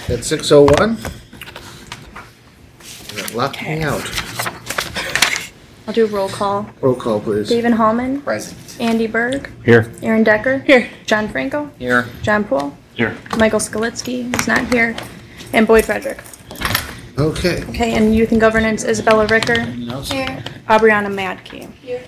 at 6:01. That locked me out. I'll do roll call. Roll call, please. David Hallman. Present. Andy Berg. Here. Aaron Decker. Here. John Franco. Here. John Poole. Here. Michael Skalitsky is not here. And Boyd Frederick. Okay. Okay, and Youth and Governance, Isabella Ricker. Here. Aubriana Madke.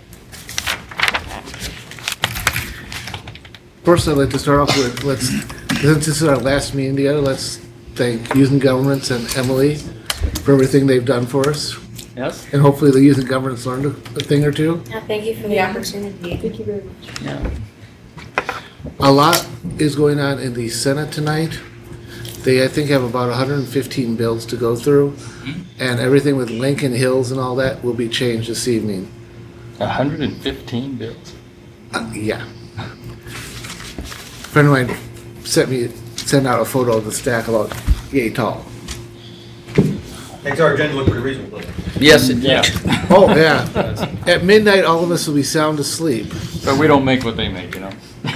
First, I'd like to start off with, since this is our last meeting together, let's thank Youth and Governance and Emily for everything they've done for us. Yes? And hopefully the Youth and Governance learned a thing or two. Yeah, thank you for the opportunity. Thank you very much. Yeah. A lot is going on in the Senate tonight. They, I think, have about 115 bills to go through, and everything with Lincoln Hills and all that will be changed this evening. 115 bills. Yeah. A friend of mine sent out a photo of the stack about yay tall. Makes our agenda look pretty reasonable. Yes, it did. Oh, yeah. At midnight, all of us will be sound asleep. But we don't make what they make, you know?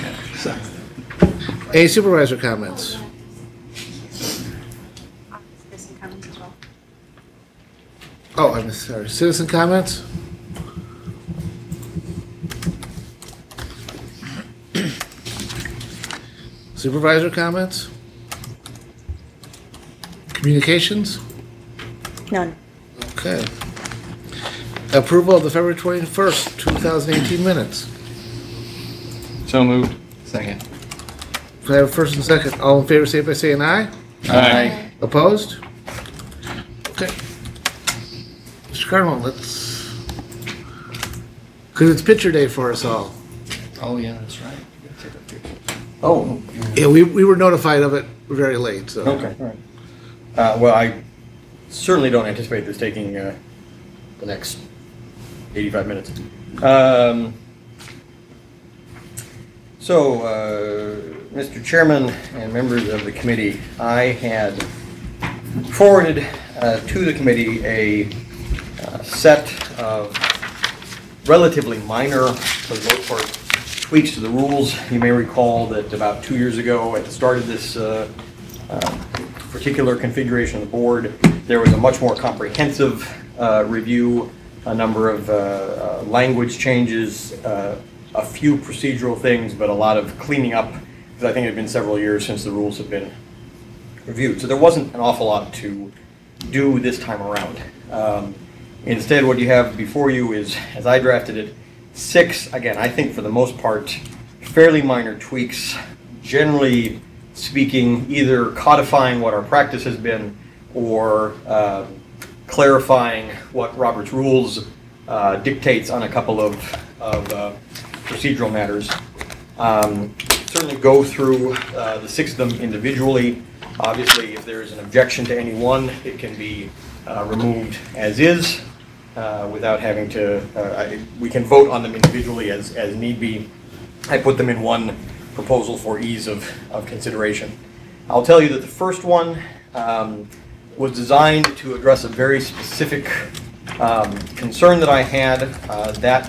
Any supervisor comments? Oh, I'm sorry. Citizen comments? Supervisor comments? Communications? None. Okay. Approval of the February 21st, 2018 minutes. So moved. Second. Can I have a first and second? All in favor, say by saying aye. Aye. Opposed? Okay. Mr. Cardinal, let's... Because it's picture day for us all. Oh, yeah, that's right. You gotta take a picture. Oh. Yeah, we were notified of it very late, so. Okay, all right. Well, I certainly don't anticipate this taking the next 85 minutes. Mr. Chairman and members of the committee, I had forwarded to the committee a set of relatively minor, for the most part, tweaks to the rules. You may recall that about 2 years ago, at the start of this particular configuration of the board, there was a much more comprehensive review, a number of language changes, a few procedural things, but a lot of cleaning up, because I think it had been several years since the rules have been reviewed. So there wasn't an awful lot to do this time around. Instead, what you have before you is, as I drafted it, 6, again, I think for the most part, fairly minor tweaks, generally speaking, either codifying what our practice has been or clarifying what Robert's Rules dictates on a couple of procedural matters. Certainly go through the 6 of them individually. Obviously, if there is an objection to any one, it can be removed as is without having to, we can vote on them individually as need be. I put them in one proposal for ease of consideration. I'll tell you that the first one was designed to address a very specific concern that I had, that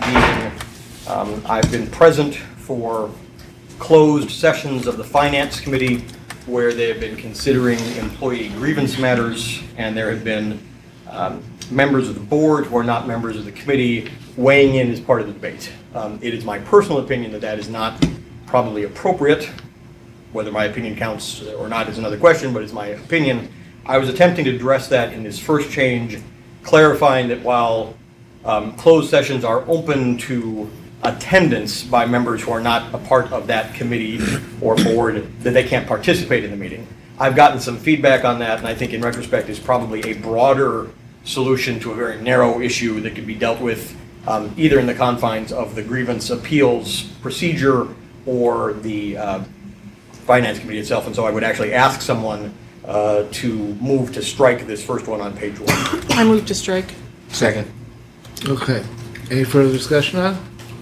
being I've been present for closed sessions of the Finance Committee where they have been considering employee grievance matters, and there have been members of the board who are not members of the committee weighing in as part of the debate. It is my personal opinion that that is not probably appropriate. Whether my opinion counts or not is another question, but it's my opinion. I was attempting to address that in this first change, clarifying that while closed sessions are open to attendance by members who are not a part of that committee or board, that they can't participate in the meeting. I've gotten some feedback on that, and I think in retrospect is probably a broader solution to a very narrow issue that could be dealt with either in the confines of the grievance appeals procedure or the Finance Committee itself. And so I would actually ask someone to move to strike this first one on page 1. I move to strike. Second. Okay. Any further discussion on it?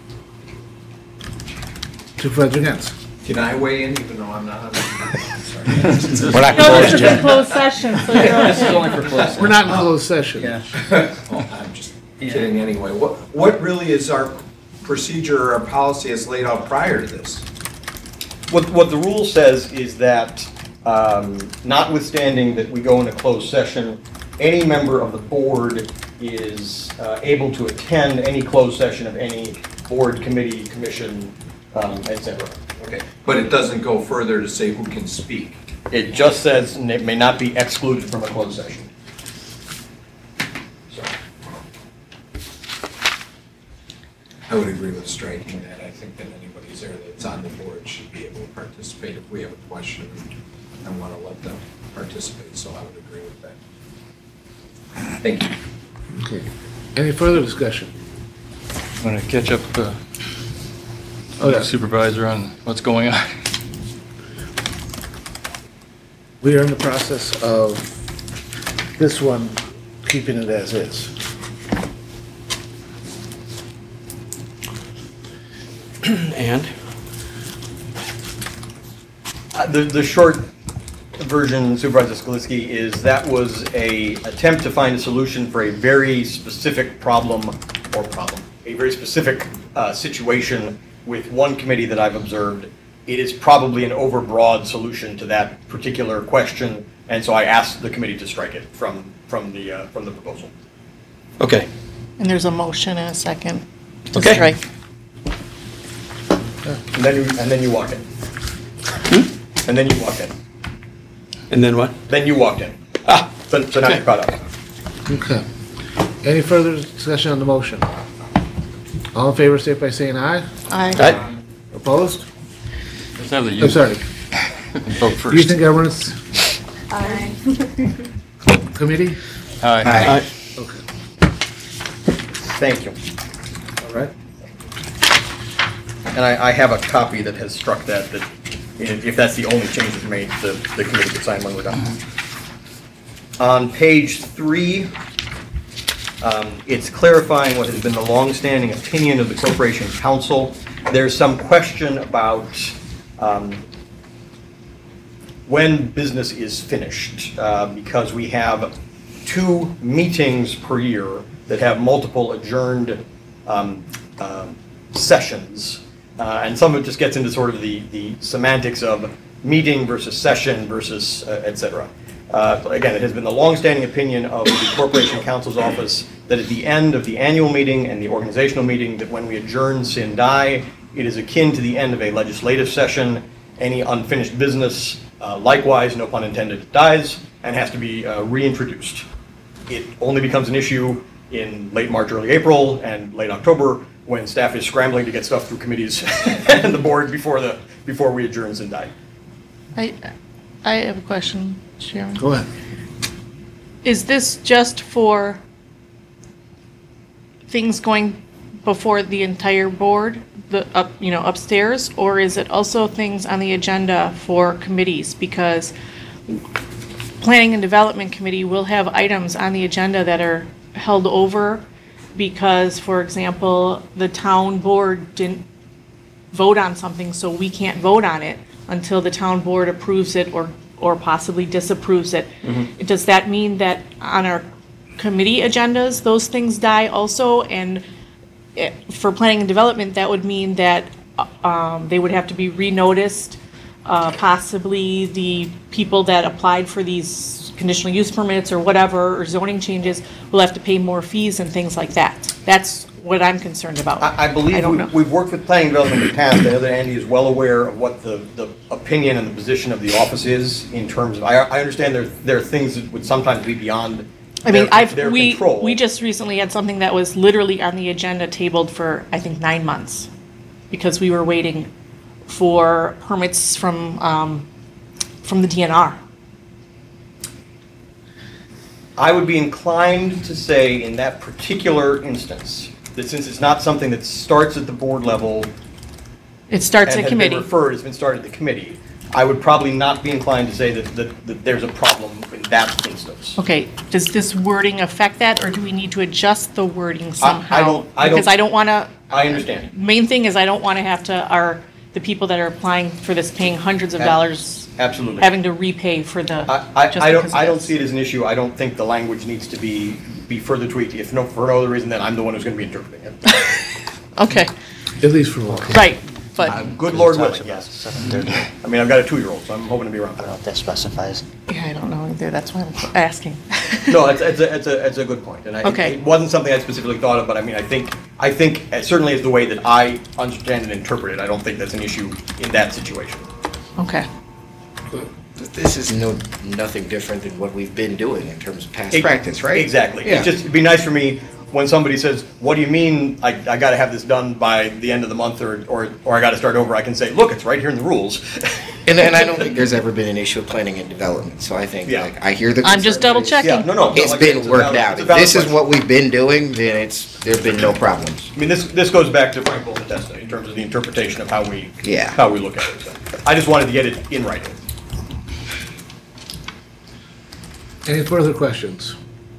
Supervisor Gens. Can I weigh in even though I'm not on sorry. We're not No, this closed is a yet. closed session, so you're This is okay. only for closed. We're not in closed session. Yeah. I'm just kidding anyway. What really is our procedure or our policy as laid out prior to this? What the rule says is that notwithstanding that we go into closed session, any member of the board is able to attend any closed session of any board, committee, commission, et cetera. Okay. But it doesn't go further to say who can speak. It just says it may not be excluded from a closed session. So, I would agree with striking that. I think that anybody's there that's on the board should be able to participate if we have a question and want to let them participate, so I would agree with that. Thank you. Okay. Any further discussion? Want to catch up the Oh, yeah. supervisor on what's going on? We are in the process of this one, keeping it as is. And? The short version, Supervisor Skaliski, is that was a attempt to find a solution for a very specific a very specific situation with one committee that I've observed. It is probably an overbroad solution to that particular question, and so I asked the committee to strike it from the proposal. Okay. And there's a motion and a second to Okay. strike. And then you walk in. And then you walk in. And then what? Then you walked in. Ah, So now Okay. you're caught up. Okay. Any further discussion on the motion? All in favor, state by saying aye. Aye. Opposed? Let's have the I'm youth sorry. vote Youth first. and Governance Committee? Aye. Aye. Okay. Thank you. All right. And I have a copy that has struck that if that's the only change that's made, the committee could sign when we're done. On page 3, it's clarifying what has been the longstanding opinion of the Corporation Council. There's some question about when business is finished, because we have 2 meetings per year that have multiple adjourned sessions. And some of it just gets into sort of the semantics of meeting versus session versus et cetera. Again, it has been the longstanding opinion of the Corporation Counsel's office that at the end of the annual meeting and the organizational meeting, that when we adjourn sine die, it is akin to the end of a legislative session. Any unfinished business, likewise, no pun intended, dies and has to be reintroduced. It only becomes an issue in late March, early April, and late October, when staff is scrambling to get stuff through committees and the board before we adjourn sine die. I have a question, Sharon. Go ahead. Is this just for things going before the entire board, upstairs, or is it also things on the agenda for committees? Because Planning and Development Committee will have items on the agenda that are held over because, for example, the town board didn't vote on something, so we can't vote on it until the town board approves it or possibly disapproves it. Mm-hmm. Does that mean that on our committee agendas, those things die also? And for planning and development, that would mean that they would have to be renoticed. Possibly the people that applied for these conditional use permits or whatever, or zoning changes, will have to pay more fees and things like that. That's what I'm concerned about. I believe don't know. we've worked with planning development in the past. I know that Andy is well aware of what the opinion and the position of the office is in terms of, I understand there are things that would sometimes be beyond I mean, their we control. just recently had something that was literally on the agenda tabled for, I think, 9 months, because we were waiting for permits from the DNR. I would be inclined to say in that particular instance, that since it's not something that starts at the board level It starts and at has been committee. referred, it's been started at the committee, I would probably not be inclined to say that there's a problem in that instance. Okay, does this wording affect that, or do we need to adjust the wording somehow? don't- Because I don't want to, I understand. main thing is I don't want to have to, the people that are applying for this paying hundreds of dollars, Absolutely. having to repay for the, just I because of don't this. see it as an issue. I don't think the language needs to be further tweaked. If no, for no other reason than I'm the one who's going to be interpreting it. Okay, At least for one. right. but, Good Lord willing, Talks about yes. 7:30. I mean, I've got a 2-year-old, so I'm hoping to be around I for don't know that. if that specifies. yeah, I don't know either, that's why I'm asking. No, it's a good point, and Okay. it wasn't something I specifically thought of, but I mean, I think certainly is the way that I understand and interpret it. I don't think that's an issue in that situation. Okay. This is nothing different than what we've been doing in terms of past Ex- practice, right? Exactly. Yeah. It'd be nice for me when somebody says, "What do you mean? I got to have this done by the end of the month, or I got to start over?" I can say, "Look, it's right here in the rules." And I don't think there's ever been an issue of planning and development, so I think, Yeah. like, I hear the I'm just concern, double but it's- checking. Yeah, no. It's like I said, been a worked valid- out. it's a If valid this is question. what we've been doing, then there've been no problems. I mean, this goes back to Frank Bolton in terms of the interpretation of how we look at it. So I just wanted to get it in writing. Any further questions?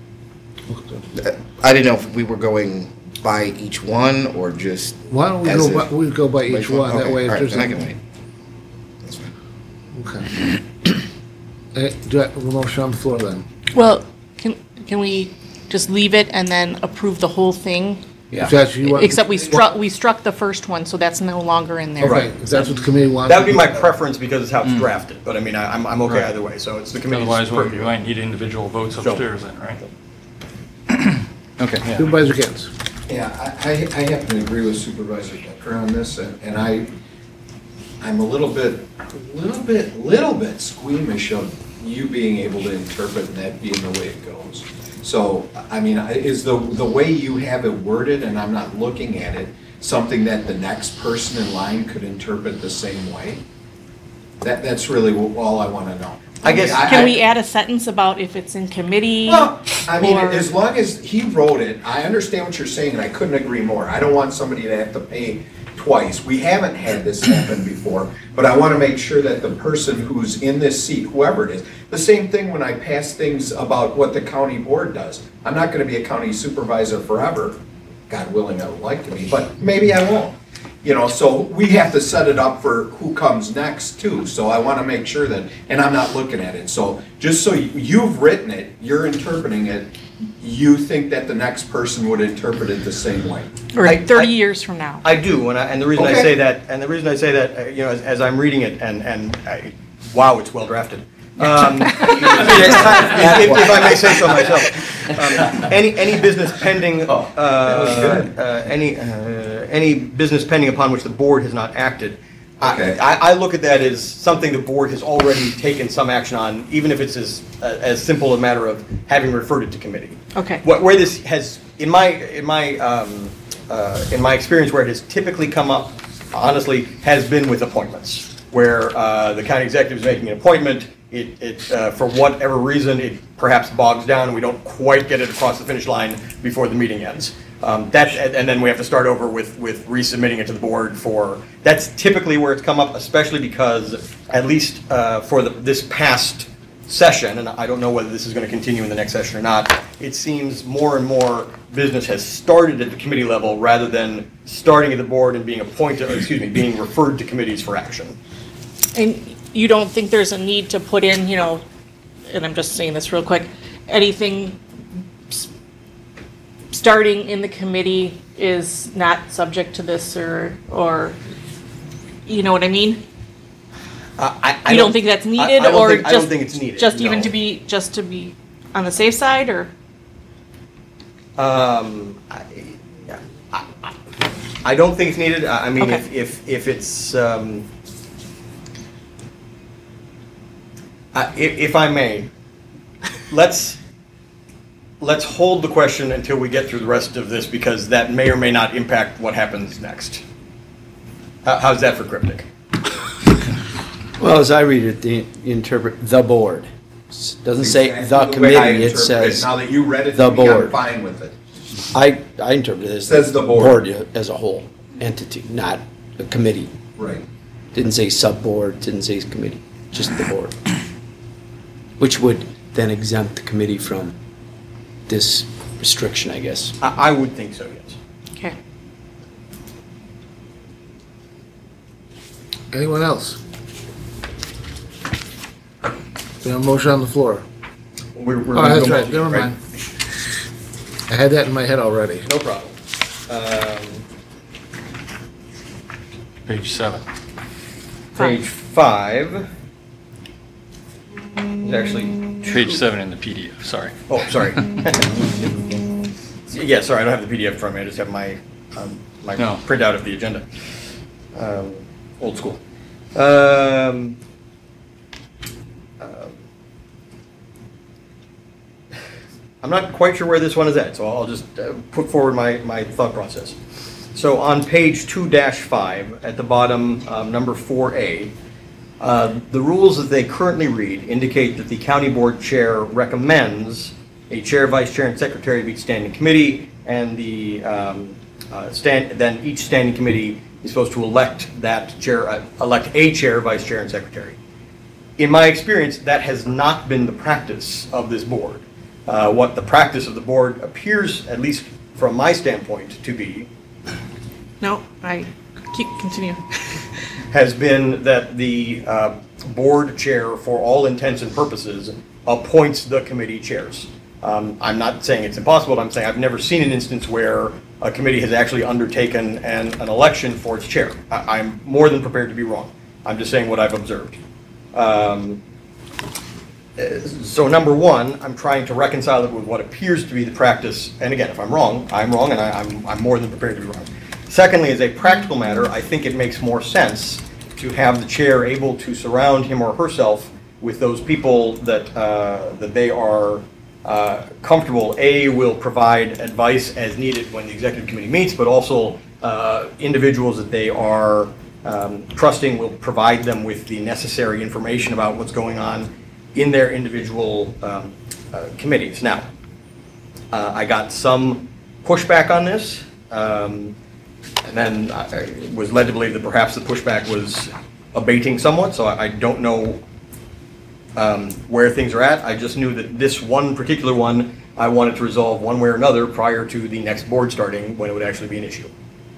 I didn't know if we were going by each one or just. Why don't we as go by each one, that Okay, way if all right, there's. then I a- can wait. That's fine. Okay. Do I have a motion on the floor then? Well, can we just leave it and then approve the whole thing? If that's what you want. Except we struck the first one, so that's no longer in there. Okay, if that's what the committee wants. That would be my preference because it's how it's drafted. But I mean, I'm okay either way. So it's the committee's Otherwise, purview. we might need individual votes Sure. upstairs then, right? Okay, yeah. Supervisor Gantz. Yeah, I happen to agree with Supervisor Decker on this, and I'm a little bit squeamish of you being able to interpret and that being the way it goes. So, I mean, is the way you have it worded, and I'm not looking at it, something that the next person in line could interpret the same way? That's really all I want to know. I guess- Can we add a sentence about if it's in committee? Well, I mean, or- as long as he wrote it, I understand what you're saying, and I couldn't agree more. I don't want somebody to have to pay twice. We haven't had this happen before, but I want to make sure that the person who's in this seat, whoever it is, the same thing when I pass things about what the county board does. I'm not going to be a county supervisor forever. God willing, I would like to be, but maybe I won't. You know, so we have to set it up for who comes next too. So I want to make sure that, and I'm not looking at it. So just so you've written it, you're interpreting it, you think that the next person would interpret it the same way. Or I- 30 years from now? I do, and the reason I Okay. say that, you know, as I'm reading it, wow, it's well drafted. I mean, if I may say so myself, any business pending, any business pending upon which the board has not acted, Okay. I look at that as something the board has already taken some action on, even if it's as simple a matter of having referred it to committee. Okay. Where this has, in my experience, where it has typically come up, honestly, has been with appointments, where the county executive is making an appointment, it for whatever reason, it perhaps bogs down, and we don't quite get it across the finish line before the meeting ends. And then we have to start over with resubmitting it to the board for, that's typically where it's come up, especially because, at least for this past session, and I don't know whether this is going to continue in the next session or not, it seems more and more business has started at the committee level rather than starting at the board and being being referred to committees for action. And you don't think there's a need to put in, you know, and I'm just saying this real quick, anything starting in the committee is not subject to this or, you know what I mean? You don't think that's needed, I or don't just think it's needed, just even no. to be on the safe side, or? I don't think it's needed. I mean, Okay. if it's, if I may, let's hold the question until we get through the rest of this, because that may or may not impact what happens next. How's that for cryptic? Well, as I read it, you interpret the board. Doesn't say the Exactly way I committee, it interpret says, Now that you read it, the to me, I'm board. fine with it. I interpret it as. Says the board. As a whole entity, not a committee. Right. Didn't say sub-board, didn't say committee, just the board. Which would then exempt the committee from this restriction, I guess. I would think so, yes. Okay. Anyone else? We have a motion on the floor. We're Oh, that's gonna right, go- never mind. I had that in my head already. No problem. Page 7. Page 5 is actually Page 7 in the PDF, sorry. Oh, sorry. Yeah, sorry, I don't have the PDF in front of me. I just have my No. printout of the agenda. Old school. I'm not quite sure where this one is at, so I'll just put forward my thought process. So on page 2-5, at the bottom, number 4A, the rules as they currently read indicate that the county board chair recommends a chair, vice chair, and secretary of each standing committee, and then each standing committee is supposed to elect that chair, elect a chair, vice chair, and secretary. In my experience, that has not been the practice of this board. What the practice of the board appears, at least from my standpoint, to be, No, I continue. has been that the board chair, for all intents and purposes, appoints the committee chairs. I'm not saying it's impossible, but I'm saying I've never seen an instance where a committee has actually undertaken an election for its chair. I'm more than prepared to be wrong. I'm just saying what I've observed. So number one, I'm trying to reconcile it with what appears to be the practice. And again, if I'm wrong, I'm wrong, and I'm more than prepared to be wrong. Secondly, as a practical matter, I think it makes more sense to have the chair able to surround him or herself with those people that they are comfortable, will provide advice as needed when the executive committee meets, but also individuals that they are trusting will provide them with the necessary information about what's going on in their individual committees. Now, I got some pushback on this, and then I was led to believe that perhaps the pushback was abating somewhat, so I don't know where things are at. I just knew that this one particular one, I wanted to resolve one way or another prior to the next board starting, when it would actually be an issue.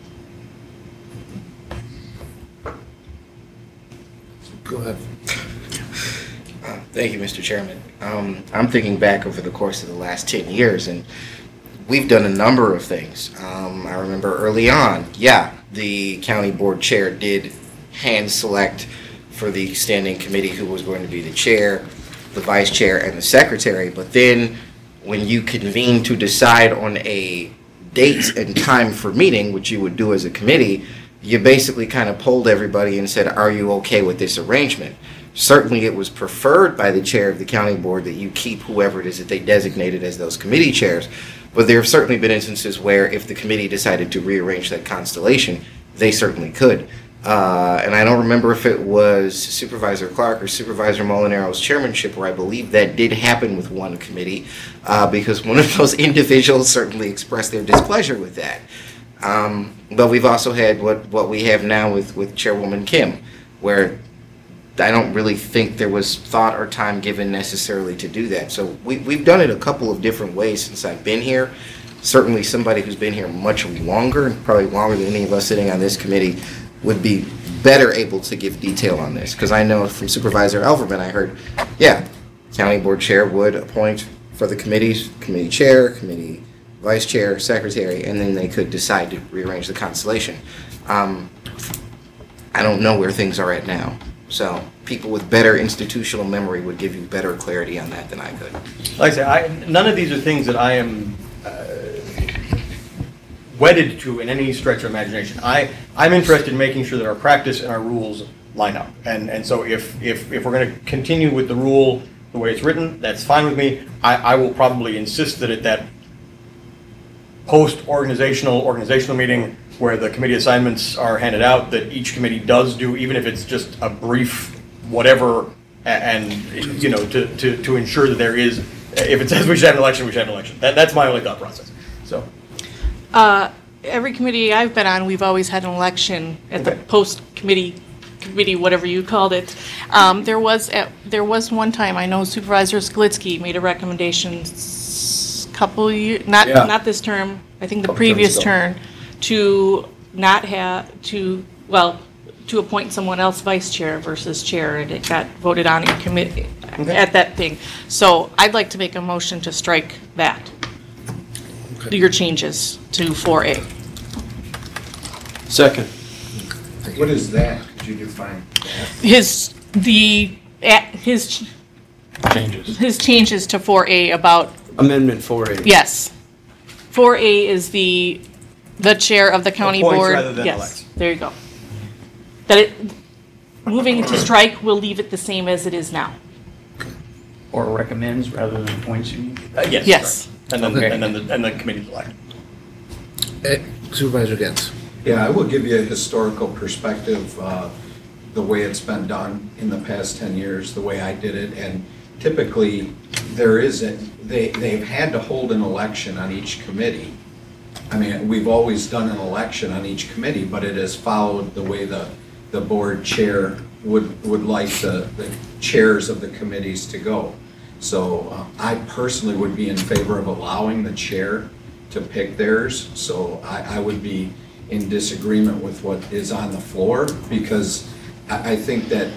Go ahead. Thank you, Mr. Chairman. I'm thinking back over the course of the last 10 years, and we've done a number of things. I remember early on, the county board chair did hand select for the standing committee who was going to be the chair, the vice chair, and the secretary. But then when you convene to decide on a date and time for meeting, which you would do as a committee, you basically kind of polled everybody and said, are you okay with this arrangement? Certainly it was preferred by the chair of the county board that you keep whoever it is that they designated as those committee chairs, but there have certainly been instances where if the committee decided to rearrange that constellation, they certainly could. And I don't remember if it was Supervisor Clark or Supervisor Molinaro's chairmanship where I believe that did happen with one committee, because one of those individuals certainly expressed their displeasure with that. But we've also had what we have now with Chairwoman Kim, where I don't really think there was thought or time given necessarily to do that. So we've done it a couple of different ways since I've been here. Certainly somebody who's been here much longer, and probably longer than any of us sitting on this committee, would be better able to give detail on this. Because I know from Supervisor Elverman, I heard, county board chair would appoint for the committees, committee chair, committee vice chair, secretary, and then they could decide to rearrange the constellation. I don't know where things are at now. So people with better institutional memory would give you better clarity on that than I could. Like I say, none of these are things that I am wedded to in any stretch of imagination. I'm interested in making sure that our practice and our rules line up. And so if we're going to continue with the rule the way it's written, that's fine with me. I will probably insist that at that post-organizational meeting where the committee assignments are handed out, that each committee does do, even if it's just a brief whatever, and to ensure that there is, if it says we should have an election, we should have an election. That's my only thought process. So. Every committee I've been on, we've always had an election at the Okay. committee, whatever you called it. There was one time, I know Supervisor Sklitsky made a recommendation couple years, not this term, I think the previous term, to not have, to appoint someone else vice chair versus chair, and it got voted on in committee at that thing. So I'd like to make a motion to strike that. Your changes to 4A. Second. What is that? Could you define that? His changes to 4A about, Amendment 4A. yes. 4A is the chair of the county Appoints board. rather than Yes, elects. there you go. That it, moving to strike will leave it the same as it is now. Or recommends rather than appoints, you mean? Yes. Yes. correct. And then, Okay. and then the committee's elect. Supervisor Gens. Yeah, I will give you a historical perspective, the way it's been done in the past 10 years, the way I did it. And typically, they've had to hold an election on each committee. I mean, we've always done an election on each committee, but it has followed the way the board chair would like the chairs of the committees to go. So I personally would be in favor of allowing the chair to pick theirs. So I would be in disagreement with what is on the floor, because I think that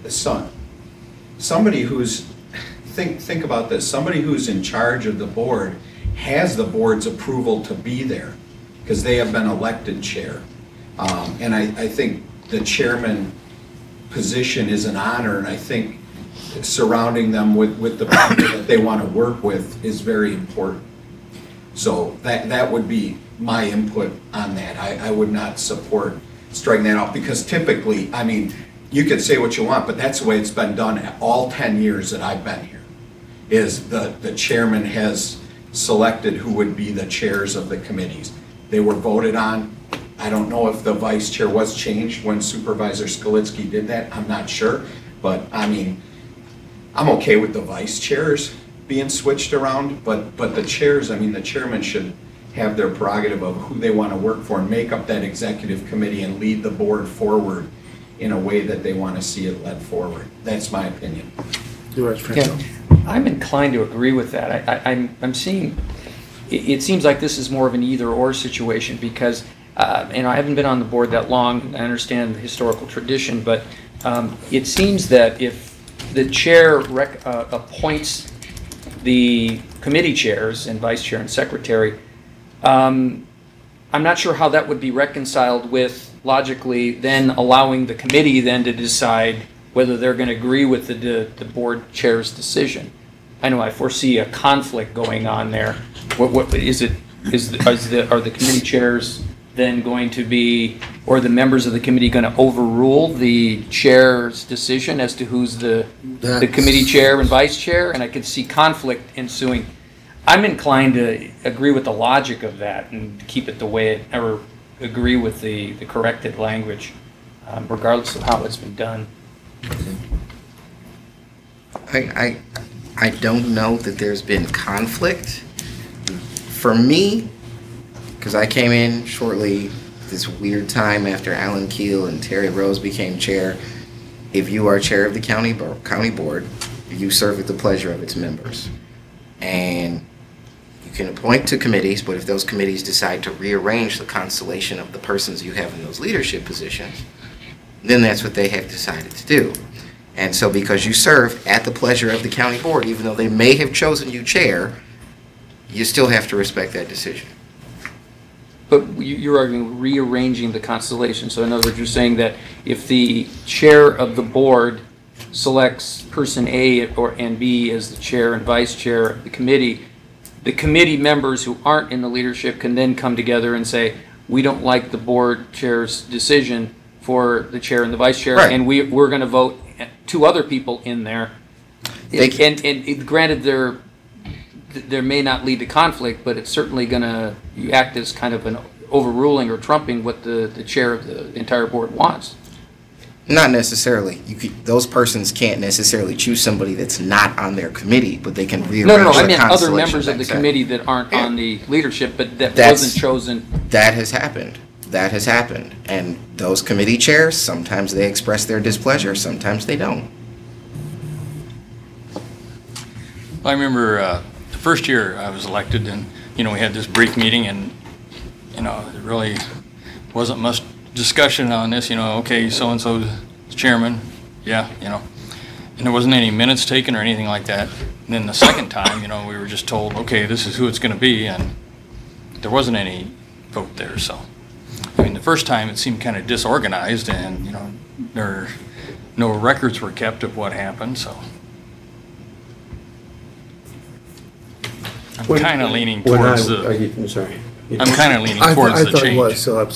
somebody who's, think about this, somebody who's in charge of the board has the board's approval to be there, because they have been elected chair. And I think the chairman position is an honor, and I think surrounding them with the people that they want to work with is very important. So that would be my input on that. I would not support striking that off, because typically, I mean, you could say what you want, but that's the way it's been done all 10 years that I've been here, is the chairman has selected who would be the chairs of the committees. They were voted on. I don't know if the vice chair was changed when Supervisor Skalitsky did that. I'm not sure. But, I mean, I'm okay with the vice chairs being switched around, but the chairs, I mean, the chairman should have their prerogative of who they want to work for and make up that executive committee and lead the board forward in a way that they want to see it led forward. That's my opinion. Yeah, I'm inclined to agree with that. I'm seeing, it seems like this is more of an either-or situation, because, and I haven't been on the board that long, I understand the historical tradition, but it seems that if the chair appoints the committee chairs and vice chair and secretary, I'm not sure how that would be reconciled with logically then allowing the committee then to decide whether they're going to agree with the board chair's decision. I know I foresee a conflict going on there. What is it? Are the committee chairs then going to be, or the members of the committee going to overrule the chair's decision as to who's the committee chair and vice chair? And I could see conflict ensuing. I'm inclined to agree with the logic of that and keep it the way it, or agree with the corrected language, regardless of how it's been done. I don't know that there's been conflict. For me, because I came in shortly this weird time after Alan Keel and Terry Rose became chair. If you are chair of the county board, you serve at the pleasure of its members. And you can appoint to committees, but if those committees decide to rearrange the constellation of the persons you have in those leadership positions, then that's what they have decided to do. And so because you serve at the pleasure of the county board, even though they may have chosen you chair, you still have to respect that decision. But you're arguing rearranging the constellation. So in other words, you're saying that if the chair of the board selects person A and B as the chair and vice chair of the committee members who aren't in the leadership can then come together and say, we don't like the board chair's decision for the chair and the vice chair, right, and we're going to vote two other people in there. And granted, there may not lead to conflict, but it's certainly going to act as kind of an overruling or trumping what the chair of the entire board wants. Not necessarily. Those persons can't necessarily choose somebody that's not on their committee, but they can rearrange No, the I meant other constellation members of the that's set. committee that aren't on the leadership, but that That's- wasn't chosen. That has happened. That has happened. And those committee chairs, sometimes they express their displeasure, sometimes they don't. I remember the first year I was elected, and, we had this brief meeting, and, there really wasn't much discussion on this, okay, so-and-so's chairman, yeah, and there wasn't any minutes taken or anything like that. And then the second time, we were just told, okay, this is who it's going to be, and there wasn't any vote there, so. I mean, the first time it seemed kind of disorganized and, no records were kept of what happened, so. I'm kind of leaning towards I'm sorry. I'm kind of leaning I towards the thought it was, change. so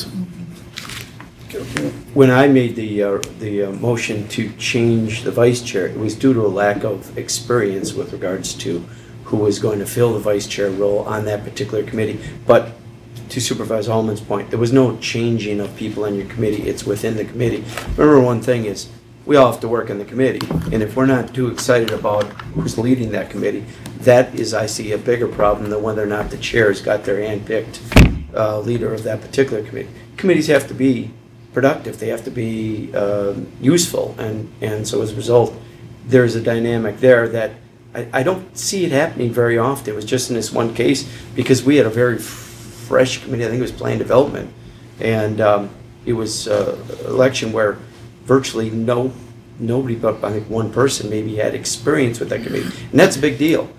When I made the motion to change the vice chair, it was due to a lack of experience with regards to who was going to fill the vice chair role on that particular committee. But to Supervisor Hallman's point, there was no changing of people on your committee. It's within the committee. Remember, one thing is, we all have to work in the committee. And if we're not too excited about who's leading that committee, that is, I see, a bigger problem than whether or not the chair's got their hand-picked leader of that particular committee. Committees have to be productive. They have to be useful. And so as a result, there's a dynamic there that I don't see it happening very often. It was just in this one case because we had a very fresh committee. I think it was Plan Development. And it was an election where virtually nobody but I think one person maybe had experience with that committee. And that's a big deal.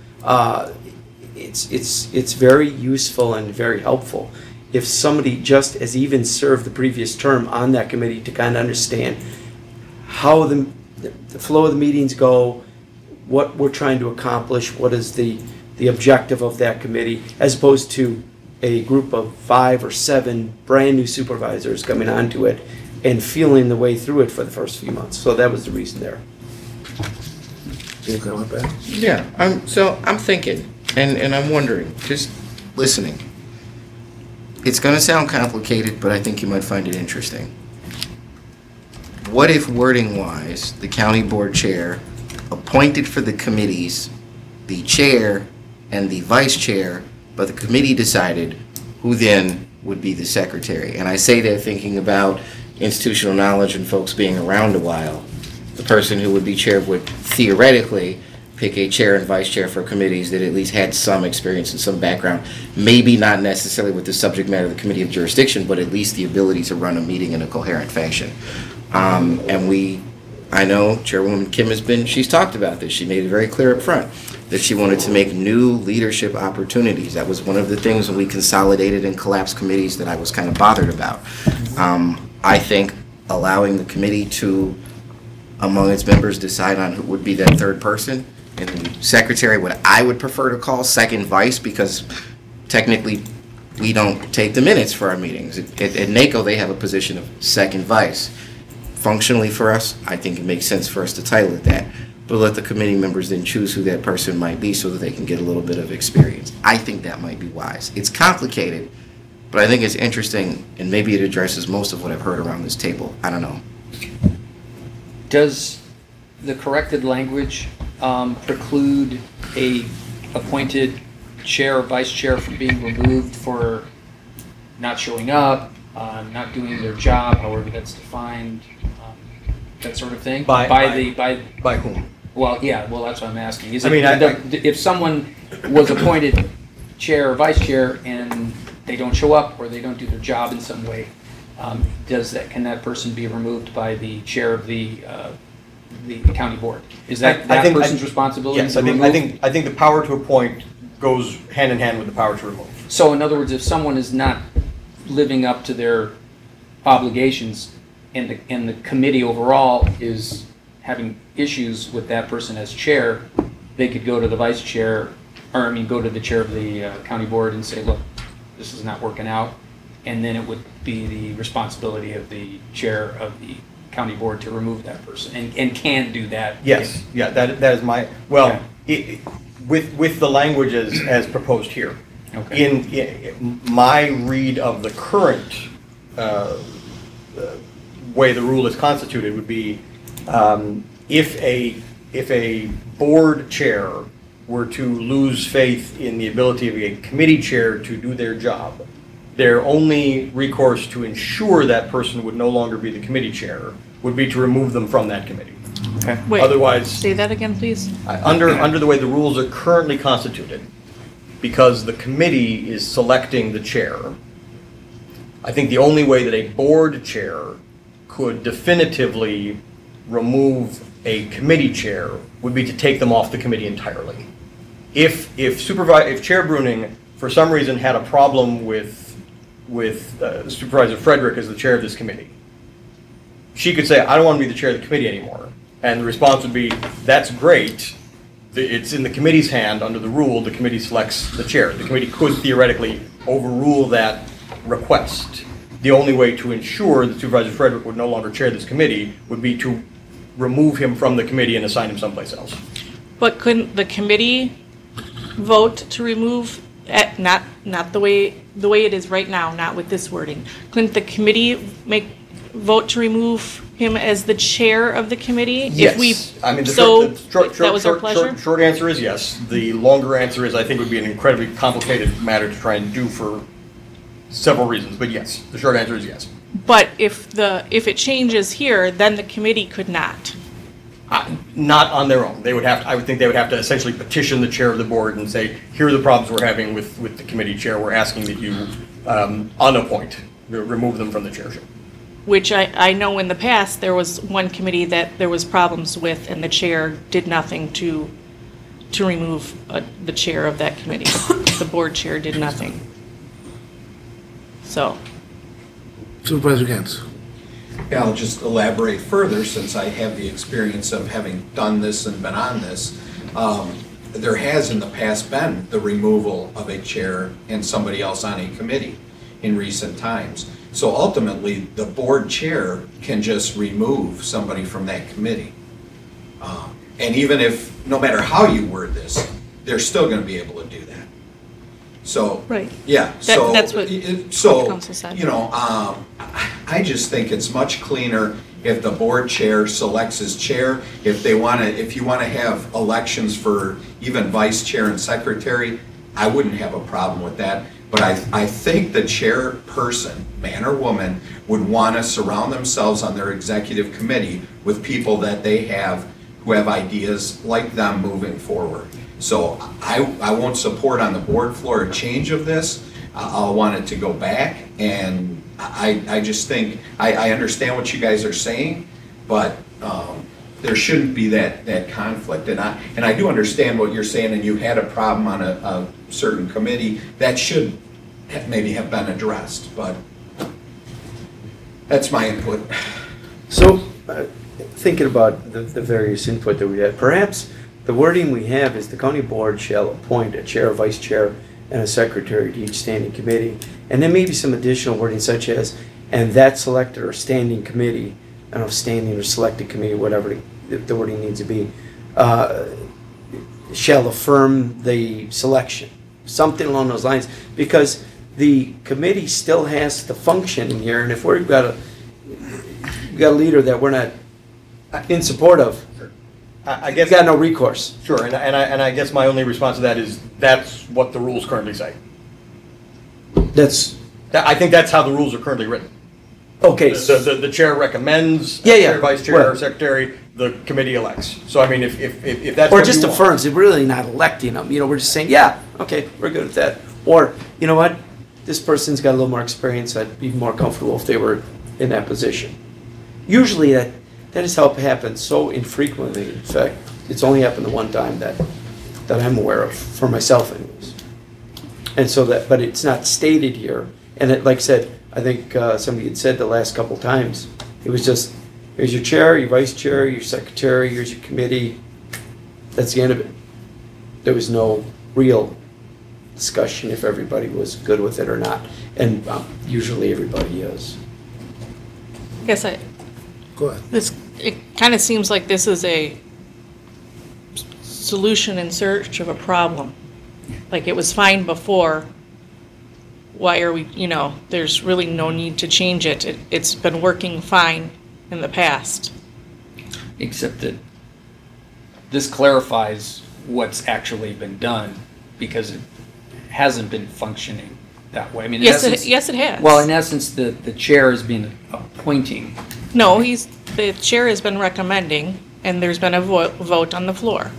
It's very useful and very helpful if somebody just has even served the previous term on that committee to kind of understand how the flow of the meetings go, what we're trying to accomplish, what is the objective of that committee, as opposed to a group of 5 or 7 brand new supervisors coming onto it and feeling the way through it for the first few months. So that was the reason there. you comment back? Yeah, I'm thinking, and I'm wondering, just listening. It's going to sound complicated, but I think you might find it interesting. What if, wording-wise, the county board chair appointed for the committees the chair and the vice chair, but the committee decided who then would be the secretary? And I say that thinking about institutional knowledge and folks being around a while. The person who would be chair would theoretically pick a chair and vice chair for committees that at least had some experience and some background, maybe not necessarily with the subject matter of the committee of jurisdiction, but at least the ability to run a meeting in a coherent fashion. I know Chairwoman Kim she's talked about this. She made it very clear up front that she wanted to make new leadership opportunities. That was one of the things when we consolidated and collapsed committees that I was kind of bothered about. I think allowing the committee to, among its members, decide on who would be that third person, and the secretary, what I would prefer to call second vice, because technically we don't take the minutes for our meetings. At NACO, they have a position of second vice. Functionally for us, I think it makes sense for us to title it that, but let the committee members then choose who that person might be so that they can get a little bit of experience. I think that might be wise. It's complicated, but I think it's interesting, and maybe it addresses most of what I've heard around this table. I don't know. Does the corrected language preclude a appointed chair or vice chair from being removed for not showing up, not doing their job, however that's defined, that sort of thing? By whom? Well, yeah, well, that's what I'm asking. Is I mean, if someone was appointed chair or vice chair and they don't show up or they don't do their job in some way, can that person be removed by the chair of the county board? Is that person's responsibility? Yes, I think the power to appoint goes hand in hand with the power to remove. So in other words, if someone is not living up to their obligations and the committee overall is having issues with that person as chair, they could go to the vice chair, go to the chair of the county board and say, look, this is not working out. And then it would be the responsibility of the chair of the county board to remove that person and can do that. Yes, yeah, that is my, with the language as proposed here. Okay. In my read of the current way the rule is constituted would be if a board chair were to lose faith in the ability of a committee chair to do their job, their only recourse to ensure that person would no longer be the committee chair would be to remove them from that committee. Okay. Wait, Otherwise, say that again, please. under the way the rules are currently constituted, because the committee is selecting the chair, I think the only way that a board chair could definitively remove a committee chair would be to take them off the committee entirely. If Chair Bruning for some reason had a problem with with Supervisor Frederick as the chair of this committee, she could say, I don't want to be the chair of the committee anymore. And the response would be, that's great. It's in the committee's hand. Under the rule, the committee selects the chair. The committee could theoretically overrule that request. The only way to ensure that Supervisor Frederick would no longer chair this committee would be to remove him from the committee and assign him someplace else. But couldn't the committee vote to remove, not the way it is right now, not with this wording? Couldn't the committee vote to remove him as the chair of the committee? Yes. I mean, that was our pleasure? Short answer is yes. The longer answer is I think it would be an incredibly complicated matter to try and do for several reasons, but yes, the short answer is yes. But if it changes here, then the committee could not. Not on their own. I would think they would have to essentially petition the chair of the board and say, here are the problems we're having with the committee chair. We're asking that you unappoint, remove them from the chairship. Which I know in the past, there was one committee that there was problems with, and the chair did nothing to remove the chair of that committee. The board chair did nothing. So. Supervisor Gantz. Yeah, I'll just elaborate further since I have the experience of having done this and been on this. There has in the past been the removal of a chair and somebody else on a committee in recent times. So ultimately, the board chair can just remove somebody from that committee. And even if, no matter how you word this, they're still going to be able to do that. So, right. Yeah. That's what the council said. You know, I just think it's much cleaner if the board chair selects his chair. If you want to have elections for even vice chair and secretary, I wouldn't have a problem with that. But I think the chairperson, man or woman, would want to surround themselves on their executive committee with people that they have who have ideas like them moving forward. So I won't support on the board floor a change of this. I'll want it to go back, and I just think, I understand what you guys are saying, but there shouldn't be that conflict. And I do understand what you're saying, and you had a problem on a certain committee that should maybe have been addressed, but that's my input. So, thinking about the various input that we had, perhaps the wording we have is the county board shall appoint a chair, vice chair, and a secretary to each standing committee. And then maybe some additional wording such as, and that selected or standing committee, I don't know if standing or selected committee, whatever the wording needs to be, shall affirm the selection. Something along those lines. Because the committee still has to function in here, and if we've got a leader that we're not in support of, I guess, got no recourse. Sure, and I guess my only response to that is that's what the rules currently say. I think that's how the rules are currently written. Okay. The chair recommends, chair, vice chair, or secretary, the committee elects. So I mean, if that's or what just you affirms, we're really not electing them. You know, we're just saying, yeah, okay, we're good with that. Or you know what, this person's got a little more experience. I'd be more comfortable if they were in that position. Usually that is how it happens so infrequently. In fact, it's only happened the one time that I'm aware of, for myself anyways. And so but it's not stated here. And like I said, I think somebody had said the last couple times, it was just, here's your chair, your vice chair, your secretary, here's your committee. That's the end of it. There was no real discussion if everybody was good with it or not. And usually everybody is. I guess Go ahead. it kind of seems like this is a solution in search of a problem. Like it was fine before. Why are we, there's really no need to change it. It's been working fine in the past. Except that this clarifies what's actually been done because it hasn't been functioning that way. I mean, yes, it has. Well, in essence, the chair has been appointing. No, the chair has been recommending, and there's been a vote on the floor.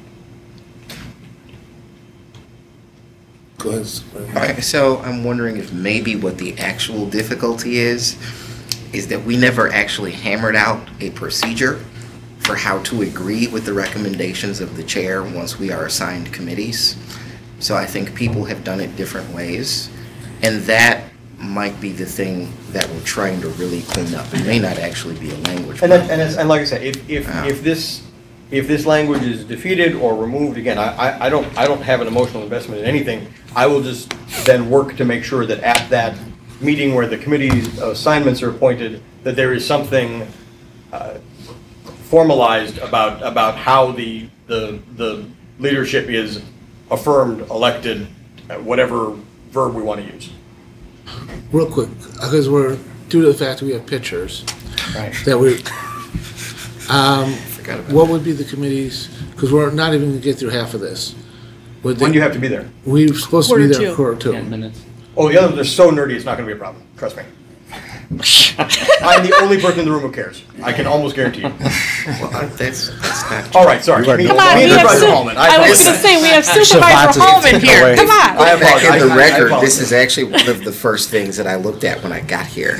All right, so I'm wondering if maybe what the actual difficulty is that we never actually hammered out a procedure for how to agree with the recommendations of the chair once we are assigned committees. So I think people have done it different ways, and that might be the thing that we're trying to really clean up. It may not actually be a language And problem. and like I said, if this language is defeated or removed, again, I don't have an emotional investment in anything. I will just then work to make sure that at that meeting where the committee's assignments are appointed, that there is something formalized about how the leadership is affirmed, elected, whatever verb we want to use. Real quick, because we're, due to the fact that we have pictures, Right. that we, Forgot about what would be the committees, because we're not even gonna get through half of this. Would When they- do you have to be there? We're supposed to be Quarter there two. quarter two. 10 minutes. Oh, the other ones are so nerdy, it's not going to be a problem. Trust me. I'm the only person in the room who cares. I can almost guarantee you. Well, that's not. All right, sorry. Come Me Come on, and we have Supervisor Su- Hallman, I was gonna say, we have Supervisor Hallman here, come on. I Back in apologize. the I record, apologize. this is actually one of the first things that I looked at when I got here.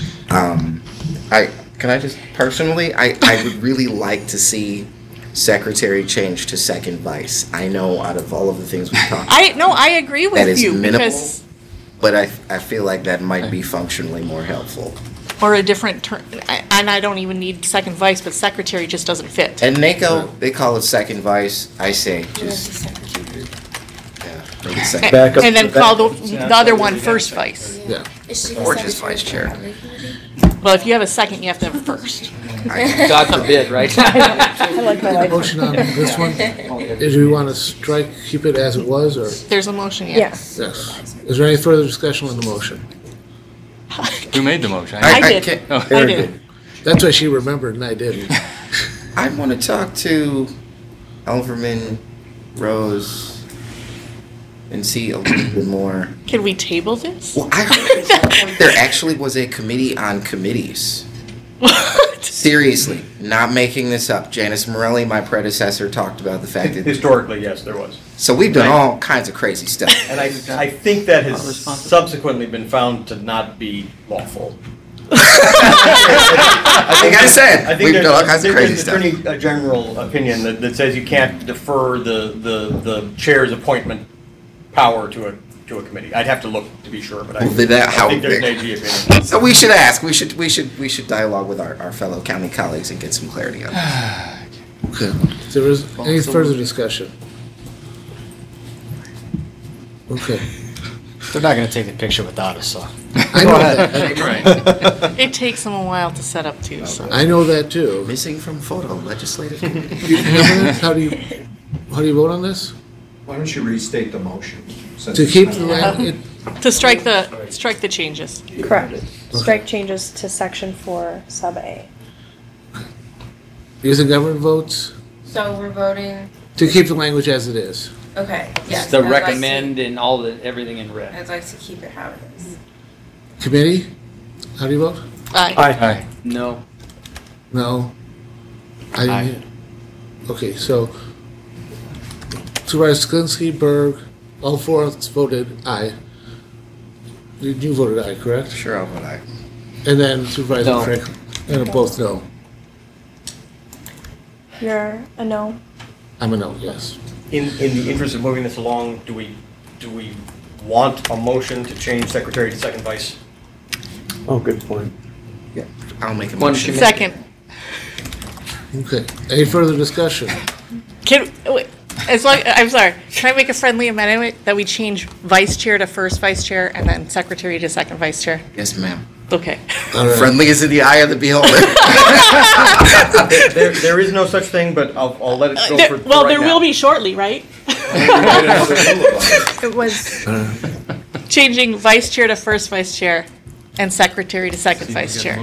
Can I just personally, I would really like to see secretary change to second vice. I know out of all of the things we've talked, I agree that with is you, minimal, because, but I feel like that might be functionally more helpful. or a different term, and I don't even need second vice, but secretary just doesn't fit. And NACO, they call it second vice. I say just keep it. Yeah, make it second. Back up And to then the call the other one first vice. Yeah. Or just vice chair. Well, if you have a second, you have to have a first. God forbid, right? Motion on this one, do you want to strike, keep it as it was, or, There's a motion, yeah. Yes. yes? Is there any further discussion on the motion? Who made the motion? I did. can't- Oh. I did. That's why she remembered and I didn't. I want to talk to Elverman, Rose, and see a little bit more. Can we table this? Well, I heard there actually was a committee on committees. What? Seriously, not making this up. Janice Morelli, my predecessor, talked about the fact that. Historically, yes, there was. So we've done all kinds of crazy stuff. And I think that has Responsible. subsequently been found to not be lawful. Like I said, I think we've there's done all kinds of crazy an stuff. attorney general opinion that says you can't defer the chair's appointment power to a committee. I'd have to look to be sure, but I Well, did that- how think there's an big? AG opinion. So we should ask. We should dialogue with our fellow county colleagues and get some clarity on this. Okay. If there is any further discussion? Okay. They're not gonna take the picture without us, so. I know that. Right. It takes them a while to set up too, so. I know that too. Missing from photo legislative committee. You remember this? How do you vote on this? Why don't you restate the motion? since To it's keep not- the, To strike the changes. Correct. Strike changes to section 4, sub A. use the government votes So we're voting, to keep the language as it is. okay, yes. The I'd like to- recommend and all the, everything in red. I'd like to keep it how it is. Committee, how do you vote? Aye. Aye. No. No? I didn't hear. Okay, so Supervisor Sklinski, Berg, all four of us voted aye. You voted aye, correct? Sure, I'll vote aye. And then Supervisor No. Franklin, and both no. You're a no. I'm a no, yes. In the interest of moving this along, do we want a motion to change secretary to second vice? Oh, good point. I'll make a One motion. Second. Okay, any further discussion? Wait, I'm sorry, can I make a friendly amendment that we change vice chair to first vice chair and then secretary to second vice chair? Yes, ma'am. Okay. All right. Friendly is in the eye of the beholder. There is no such thing, but I'll let it go for right now. Well, there will be shortly, right? It was, Changing vice chair to first vice chair and secretary to second vice chair.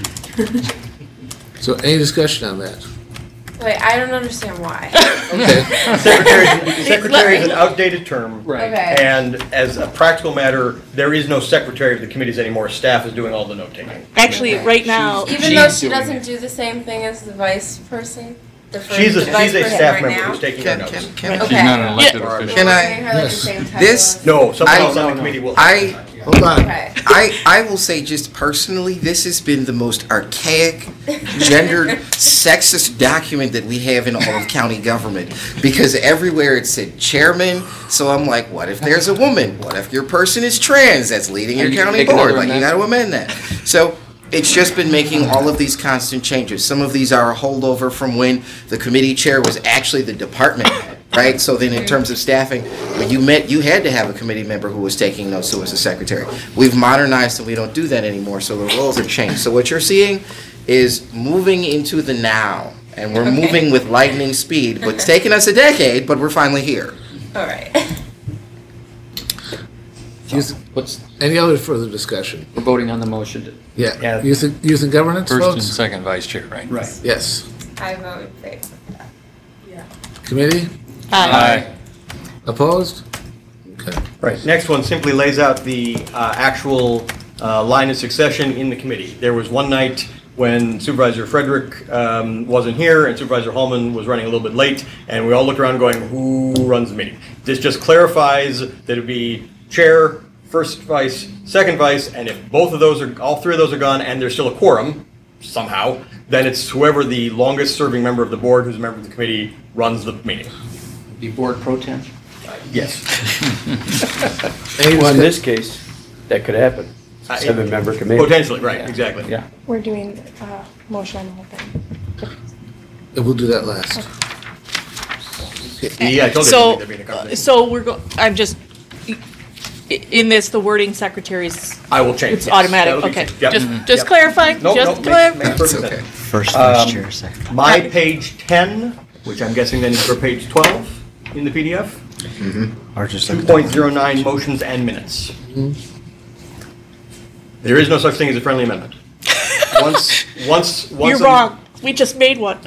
So any discussion on that? Wait, I don't understand why. Okay, Secretary is an outdated term. Right. Okay. And as a practical matter, there is no secretary of the committees anymore. Staff is doing all the note-taking. Actually, right now, Even though she doesn't do the same thing as the vice person? The first She's a vice person staff right member now? who's taking our Can, notes. can, can, Okay. She's not an elected Yeah. official. Can I- Giving her like the Yes. same title This- as- No, someone I- else on the committee will. I Hold on. Okay. I will say just personally, this has been the most archaic, gendered, sexist document that we have in all of county government. Because everywhere it said chairman, so I'm like, what if there's a woman? What if your person is trans that's leading your You can county make board? another Like, you gotta amend that. So, it's just been making all of these constant changes. Some of these are a holdover from when the committee chair was actually the department head, right? So then in terms of staffing, when you met, you had to have a committee member who was taking notes, who was the secretary. We've modernized and we don't do that anymore, so the roles are changed. So what you're seeing is moving into the now, and we're moving with lightning speed, but it's taken us a decade, but we're finally here. All right. What's, Any other further discussion? we're voting on the motion. Yeah. Yeah. Youth and governance, First and folks? second vice chair, right? Right. Yes. I vote in favor. Committee? Aye. Opposed? Okay. Right. Next one simply lays out the actual line of succession in the committee. There was one night when Supervisor Frederick wasn't here and Supervisor Hallman was running a little bit late, and we all looked around going, who runs the meeting? This just clarifies that it'd be chair, first vice, second vice, and if both of those are, all three of those are gone and there's still a quorum, somehow, then it's whoever the longest serving member of the board, who's a member of the committee, runs the meeting. Be board pro tem? Yes. Well, in this case, that could happen. Seven-member committee. Potentially, right, exactly. Yeah. We're doing motion on the whole thing. We'll do that last. Yeah, I told you So, there'd be a conversation. so I'm just, in this, the wording secretaries, I will change. it's yes. automatic, That'll be okay. changed. Yep. Just Yep. clarify, Nope, just nope, clarify. makes perfect Okay. sense. First vice chair, second. My page 10, which I'm guessing then is for page 12 in the PDF, Or just like. 2.09 motions and minutes. There is no such thing as a friendly amendment. Once. You're wrong, we just made one.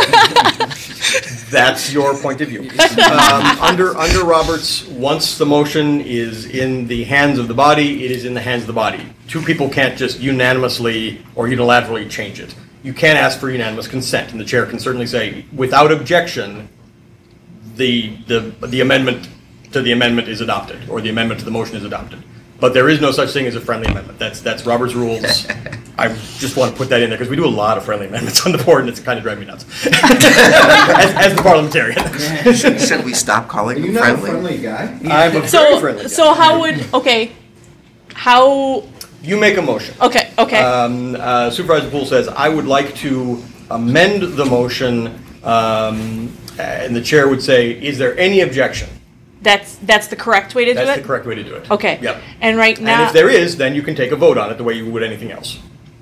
That's your point of view. Under Roberts, once the motion is in the hands of the body, it is in the hands of the body. Two people can't just unanimously or unilaterally change it. You can ask for unanimous consent, and the chair can certainly say, without objection, the amendment to the amendment is adopted, or the amendment to the motion is adopted. But there is no such thing as a friendly amendment. That's Robert's rules. I just want to put that in there because we do a lot of friendly amendments on the board, and it's kind of driving me nuts. as the parliamentarian. Should we stop calling them friendly? guy? I'm a very friendly guy. So how would, okay, how, You make a motion. okay. Supervisor Poole says, I would like to amend the motion, and the chair would say, is there any objection? That's the correct way to do it? That's the correct way to do it. Okay. Yep. And right And now, if there is, then you can take a vote on it the way you would anything else.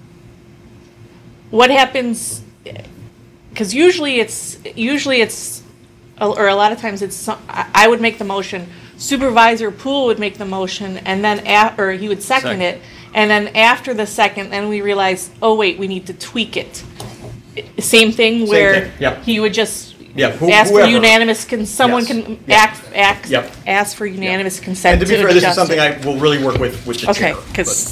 what happens, because usually it's, or a lot of times it's, I would make the motion, Supervisor Poole would make the motion, and then, or he would second Second. it, and then after the second, then we realize, oh wait, we need to tweak it. Same thing where thing, yep. he would just Yeah, ask for whoever. unanimous, someone Yes. can Yep. Yep. ask for unanimous consent And to be fair, adjust this is something it. I will really work with the Okay, chair. because,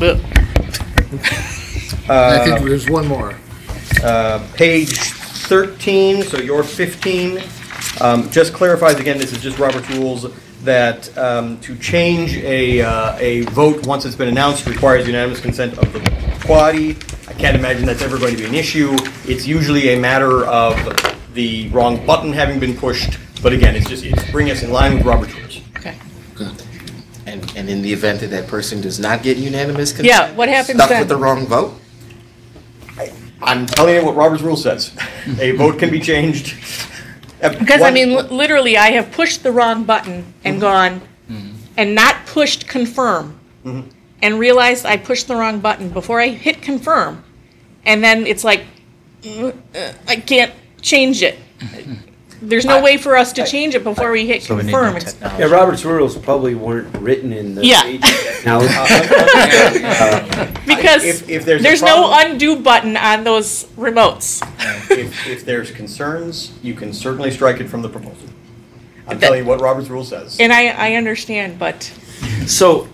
I think there's one more. Page 13, so your 15, just clarifies again, this is just Robert's rules, that to change a vote once it's been announced requires unanimous consent of the body. I can't imagine that's ever going to be an issue. It's usually a matter of the wrong button having been pushed, but again, it's bring us in line with Robert's rules. okay. And in the event that that person does not get unanimous consent? Yeah, what happens Stuck then? with the wrong vote? I'm telling you what Robert's rule says. A vote can be changed. Because I mean, literally, I have pushed the wrong button and gone, and not pushed confirm, and realized I pushed the wrong button before I hit confirm, and then it's like, I can't change it. There's no way for us to change it before we hit So we need confirm. new It's- technology. Yeah, Robert's rules probably weren't written in the Yeah. page now. Because if there's a there's no problem- undo button on those remotes. If there's concerns, you can certainly strike it from the proposal. I'm telling you what Robert's rule says. And I understand, but So,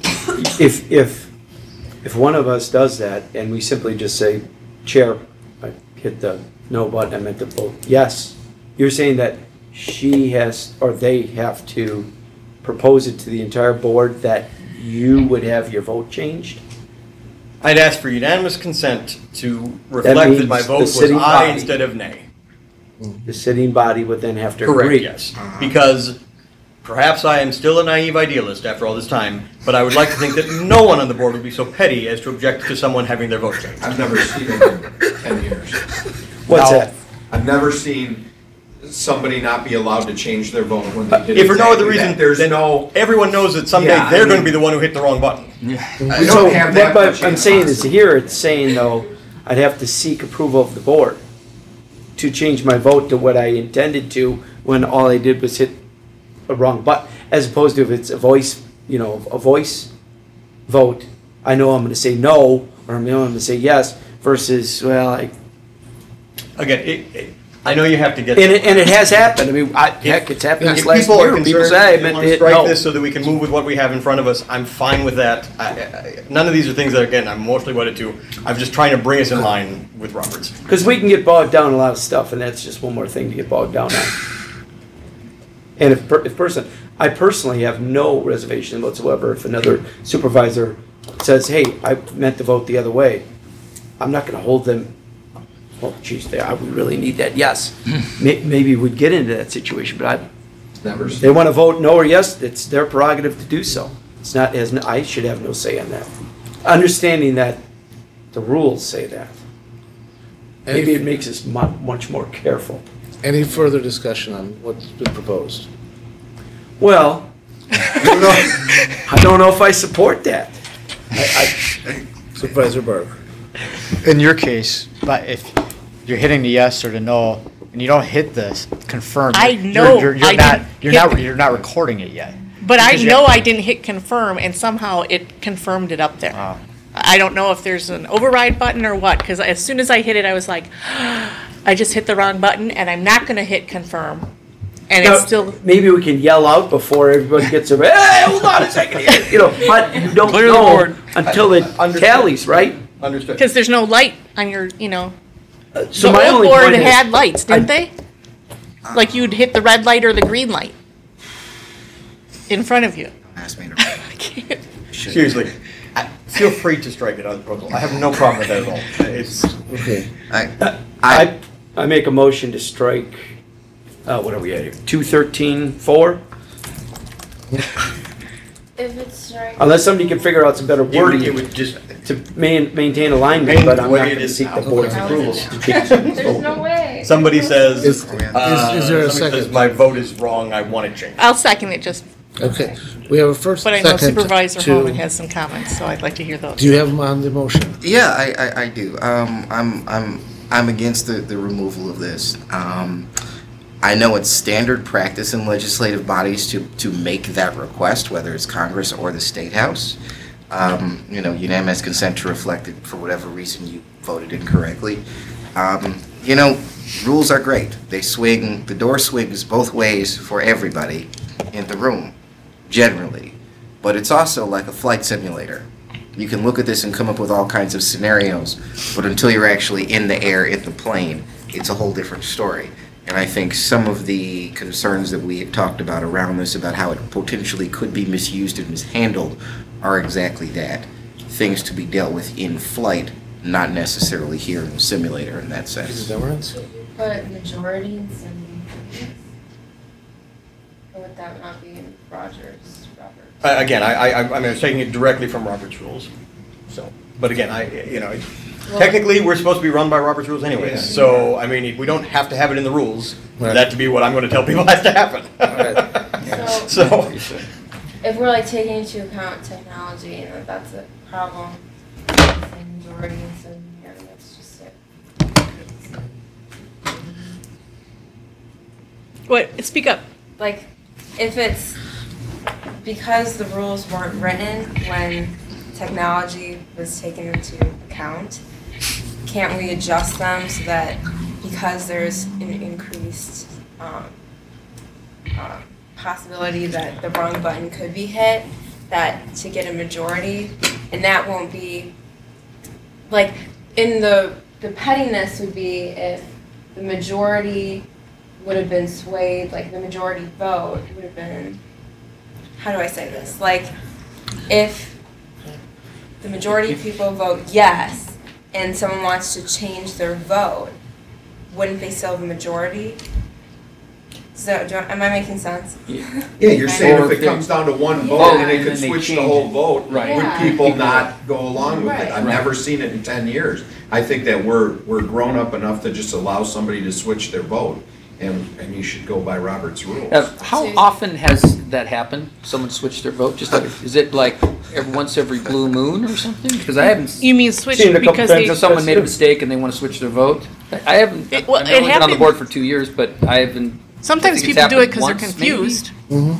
if one of us does that and we simply just say, Chair, I hit the no button, I meant to vote yes, you're saying that she has, or they have to propose it to the entire board that you would have your vote changed? I'd ask for unanimous consent to reflect that my means vote the was sitting aye body. instead of nay. The sitting body would then have to agree. Correct, yes. Because perhaps I am still a naive idealist after all this time, but I would like to think that no one on the board would be so petty as to object to someone having their vote changed. I've never seen it in 10 years. What's Now, that? I've never seen somebody not be allowed to change their vote when they did If for no other exactly that. reason, There's then no, everyone knows that someday Yeah, I they're going to mean- be the one who hit the wrong button. we So, don't have that but much I'm saying is animosity. here, it's saying though, I'd have to seek approval of the board to change my vote to what I intended to when all I did was hit a wrong button, as opposed to if it's a voice, a voice vote, I know I'm gonna say no, or I know I'm gonna say yes, versus, well, Again, I know you have to get. and it has happened, I mean, heck, it's happened this If last people are year, people concerned, say I they meant want to to hit strike no. this so that we can move with what we have in front of us, I'm fine with that. None of these are things that, again, I'm emotionally wedded to. I'm just trying to bring us in line with Roberts. Because we can get bogged down in a lot of stuff, and that's just one more thing to get bogged down on. And I personally have no reservation whatsoever if another supervisor says, hey, I meant to vote the other way. I'm not gonna hold them, well, geez, we really need that, yes. Maybe we'd get into that situation, but never they wanna vote no or yes, it's their prerogative to do so. It's not, I should have no say on that. Understanding that the rules say that. Maybe it makes us much more careful. Any further discussion on what's been proposed? Well, I don't know if I support that. Supervisor Burke. In your case, but if you're hitting the yes or the no, and you don't hit the confirm, I know you're I not didn't you're hit not the- you're not recording it yet. But I Because you know have- I didn't hit confirm, and somehow it confirmed it up there. Oh. I don't know if there's an override button or what, because as soon as I hit it, I was like, I just hit the wrong button, and I'm not gonna hit confirm. And Now, it's still, maybe we can yell out before everybody gets there. Hey, hold on a second here. But you don't Clear the know board. until it Understood. tallies, right? Understood. because there's no light on your, So the my old only board point is, had lights, didn't they? Like you'd hit the red light or the green light in front of you. Ask me to- I can't- Seriously, feel free to strike it on the proposal. I have no problem with that at all. It's, Okay. I make a motion to strike. What are we at here? 213-4. If it's strike. Unless somebody can figure out some better it wording would just, to maintain alignment, Maintain but the I'm way not it going to is seek now. the board's How approval. is it? There's no way. somebody says, Is there a somebody says, second? my vote is wrong, I want it changed. I'll second it just, Okay, we have a first, but I know second Supervisor to, Holman has some comments, so I'd like to hear those. do you have them on the motion? Yeah, I do. I'm against the removal of this. I know it's standard practice in legislative bodies to make that request, whether it's Congress or the State House. Unanimous consent to reflect it for whatever reason you voted incorrectly. Rules are great. The door swings both ways for everybody in the room, generally. But it's also like a flight simulator. You can look at this and come up with all kinds of scenarios, but until you're actually in the air, in the plane, it's a whole different story. And I think some of the concerns that we have talked about around this, about how it potentially could be misused and mishandled, are exactly that. Things to be dealt with in flight, not necessarily here in the simulator in that sense. Mrs. Emmerance? Would you put majority instead of increase? Or would that not be in Robert? Again, I was taking it directly from Robert's rules, so, but again, technically, we're supposed to be run by Robert's rules anyways, so, I mean, we don't have to have it in the rules for Right. that to be what I'm gonna tell people has to happen. So, If we're like taking into account technology and that's a problem, say majority instead of yeah, that's just it. What, speak up. Like, if it's because the rules weren't written when technology was taken into account, can't we adjust them so that because there's an increased possibility that the wrong button could be hit, that to get a majority, and that won't be, like, in the pettiness would be if the majority would have been swayed, like the majority vote would have been how do I say this? Like, if the majority of people vote yes, and someone wants to change their vote, wouldn't they still have a majority? So, am I making sense? Yeah, you're saying Or if if it they- comes down to one Yeah, vote and and they then could they switch the change whole it. vote, Right. would Yeah. people not go along with it? Right. I've never seen it in 10 years. I think that we're grown up enough to just allow somebody to switch their vote, and you should go by Robert's rules. How often has that happened? Someone switched their vote? Just like, is it like once every blue moon or something? Because I haven't. You mean switch Seen it a couple because times. they, Because someone made a mistake and they want to switch their vote? I haven't, I've Well, it only been on the happened- board for 2 years, but I haven't. sometimes I think it's people do it happened because they're once, maybe? confused.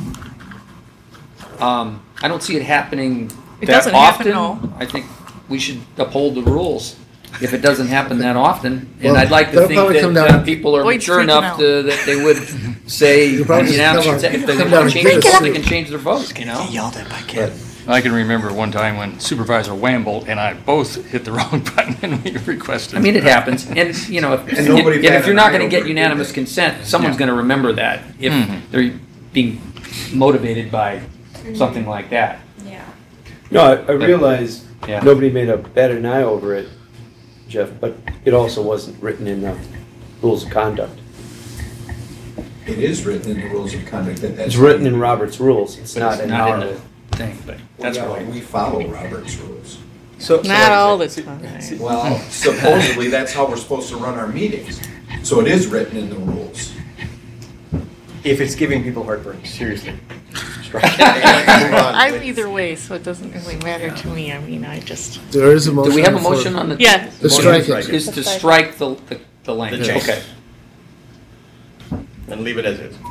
I don't see it happening It that doesn't happen, often. I think we should uphold the rules if it doesn't happen that often. Well, And I'd like to that'll think probably come that down- people are Boyd's mature freaking enough out. that they would say, You'll probably unanimous come consent, if they down want and to change give their us vote, they a- can change their vote, you know? Yelled at by kid. I can remember one time when Supervisor Wamble and I both hit the wrong button and we requested. I mean, it happens, and, you know, And nobody and if batted you're not an eye gonna over get it, unanimous did they? consent, someone's Yeah. gonna remember that if Mhm. they're being motivated by something like that. Yeah. No, I realize Yeah. nobody made a bat an eye over it, Jeff, but it also wasn't written in the rules of conduct. It is written in the rules of conduct that that's. It's written in Robert's rules, it's But not it's in not in our. the thing, but that's Well, right. we follow Robert's rules. So Not all the time. Well, supposedly, that's how we're supposed to run our meetings. So it is written in the rules. If it's giving people heartburn, seriously. I'm either way, so it doesn't really matter to me. I mean, I just. There is a motion. Do we have a on the floor. motion on the? Yeah. To strike it. Is to strike the language, change. okay. And leave it as is.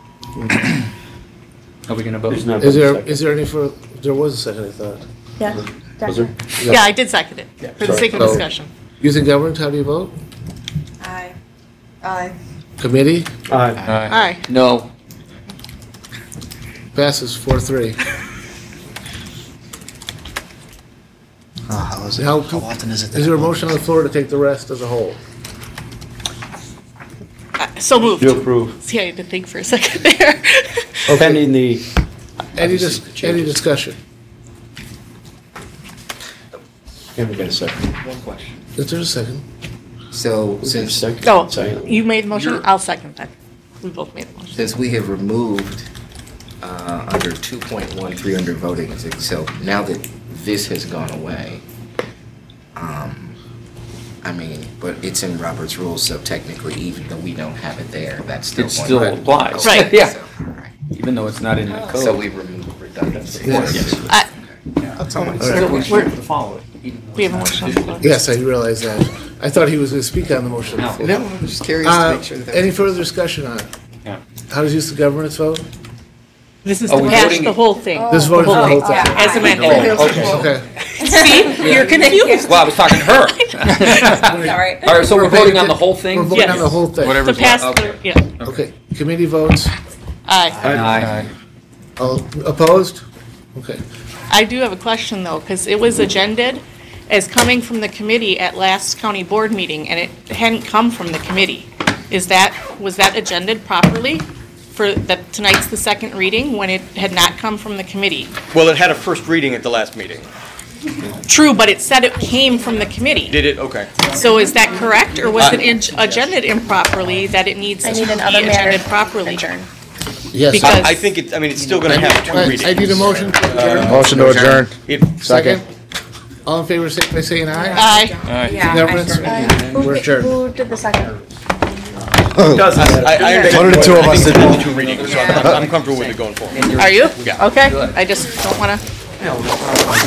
Are we gonna vote? There's not Is a there, second. is there any further, there was a second, I thought. Yeah. Was there? definitely. Yeah, I did second it, for the sorry. sake of So- discussion. Youth and Government, how do you vote? Aye. Aye. Committee, Aye. Aye. No. passes 4-3. How is it? How- How often is it? that Is there a it motion on the floor to take the rest as a whole? So moved. You approve. See, I had to think for a second there. Pending the, Any discussion? and we got a second. One question. Is there a second? So Since since, No, Second. you made the motion, You're- I'll second that. We both made the motion. since we have removed under 2.13 under voting, so now that this has gone away, I mean, but it's in Robert's rules, so technically, even though we don't have it there, that's still. It going still to. applies. Right, yeah. Even though it's not in the So code. we removed redundancy. Yes. That's all I Still, we We're- should follow it. even though We have a it's motion on not. the floor. Yes, I realize that. I thought he was going to speak on the motion. No. No, I'm just curious to make sure that. Any further discussion on it? Yeah. How does Youth and Government vote? This is Are to we pass voting- the whole thing. This is voting for the whole thing. Yeah. As amended. Oh, okay. Okay. See, you're confused. Well, I was talking to her. Sorry. All right, so we're voting on the whole thing? We're voting on Yes. the whole thing. To Whatever's pass, left. the- yeah, Okay, committee votes. aye. Aye. All opposed? Okay. I do have a question though, because it was agended as coming from the committee at last county board meeting, and it hadn't come from the committee. Was that agended properly for that tonight's the second reading, when it had not come from the committee? Well, it had a first reading at the last meeting. True, but it said it came from the committee. Did it? Okay. So is that correct, or was it agended improperly, that it needs to I be need another matter agended properly? adjourn. Yes. Because- I think it's still gonna have two All right, readings. I need a motion to adjourn. Motion to adjourn. Second. All in favor, say by saying aye. Aye. Yeah. Governments? Who We're adjourned. who did the second? Doesn't. I understand. One of the two of us did. I think it's two readings, so I'm comfortable with it going forward. Are you? Yeah. Okay, I just don't wanna